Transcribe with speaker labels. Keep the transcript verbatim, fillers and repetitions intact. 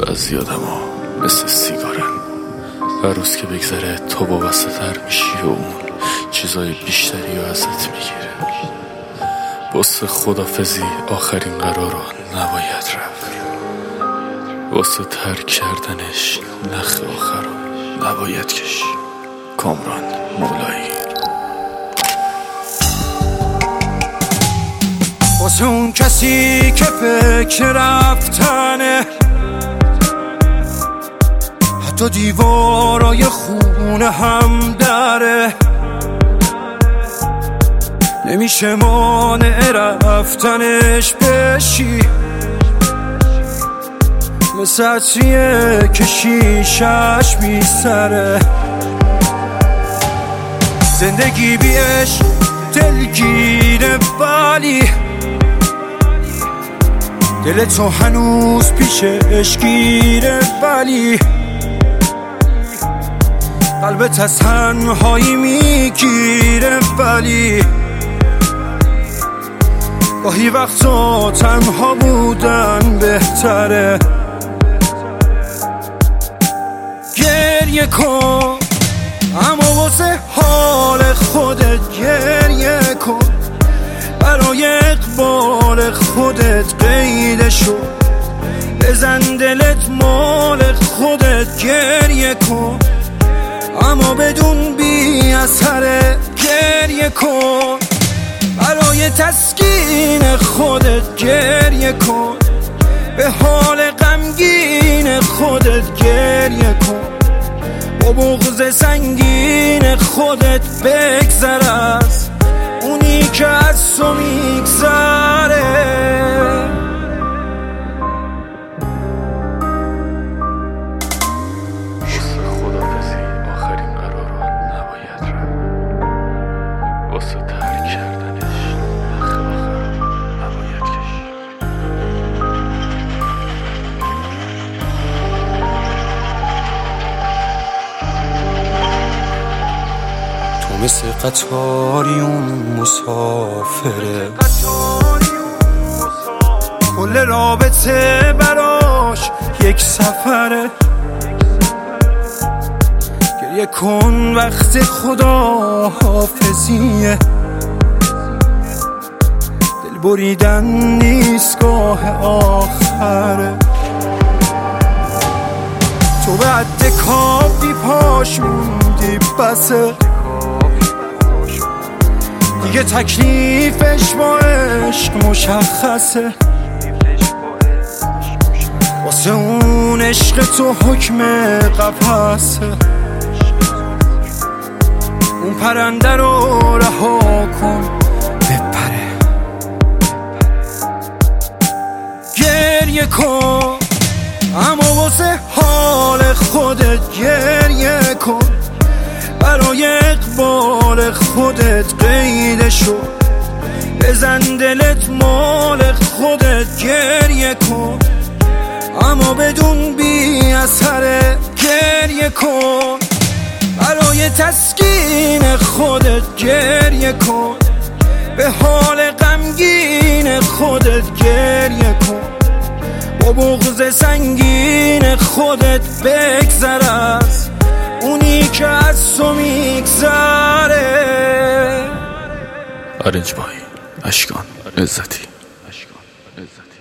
Speaker 1: بعضی آدما مثل سیگارن، هر روز که بگذره تو وابسته تر میشی و اون چیزای بیشتری رو ازت میگیره. واسه خدافزی آخرین قرار رو نباید رفت، واسه ترک کردنش نخ آخر رو نباید کشی. کامران مولایی.
Speaker 2: واسه اون کسی که فکر رفتنه، حتی دیوارای خونه هم داره، نمیشه مانع رفتنش بشی، مثل عطریه که شیشش میسره. زندگی بیش دلگیره ولی دل تو هنوز پیشش گیره، ولی قلبت از تنهایی میگیره، ولی گاهی وقتا تنها بودن بهتره. گریه کن اما واسه حال خودت گریه کن، برای اقبال خودت قیده شو، بزن دلت مال خودت گریه کن، اما بدون بی اثره. گریه کن برای تسکین خودت گریه کن، به حال غمگین خودت گریه کن، با بغض سنگین خودت بگذر از اونی که از تو میگذره.
Speaker 1: واسه خدافزی آخرین قرار رو نباید رفت، واسه ترک کردنش نخ آخر رو نباید کشی.
Speaker 2: تو مثل قطاری اون مسافره، کل رابطه براش یک سفره. گریه کن وقت خدا حافظیه، دل بریدن نیست گاه آخره. تو به عد کافی پاش موندی بسه، دیگه تکلیفش با عشق مشخصه. واسه اون عشق تو حکم قفسه، اون پرنده رو رها کن بپره. گریه کن اما واسه حال خودت گریه کن، برای اقبال خودت قیده شو، بزن دلت مال خودت گریه کن، اما بدون بی اثره. گریه کن برای تسکین خودت گریه کن، به حال غمگین خودت گریه کن، با بغض سنگین خودت بگذر از اونی که از تو میگذره.
Speaker 1: آرنج بای اشکان عزتی.